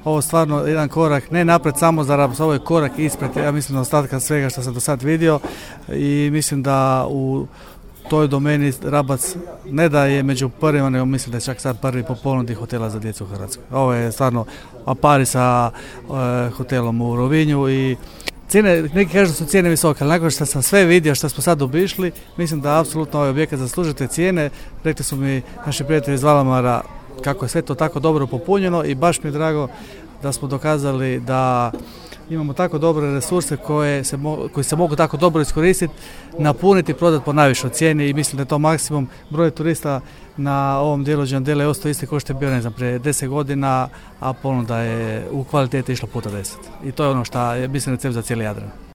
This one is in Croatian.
ovo stvarno jedan korak, ne napred samo za Rabac, ovo je korak ispred, ja mislim da ostatka svega što sam do sad vidio i mislim da u toj domeni Rabac ne da je među prvima, nego mislim da je čak sad prvi po ponudi hotela za djecu u Hrvatskoj. Ovo je stvarno pari sa hotelom u Rovinju i cijene, neki kažu da su cijene visoke, ali nakon što sam sve vidio što smo sad obišli, mislim da apsolutno ovaj objekat zaslužuje te cijene. Rekli su mi naši prijatelji iz Valamara kako je sve to tako dobro popunjeno i baš mi je drago da smo dokazali da imamo tako dobre resurse koji se mogu tako dobro iskoristiti, napuniti i prodati po najvišoj cijeni i mislim da je to maksimum. Broj turista na ovom dijelu Đandele je ostao isti kao što je bio, ne znam, prije 10 godina, a ponuda je u kvaliteti išla puta 10. I to je ono što je mislim recept za cijeli Jadran.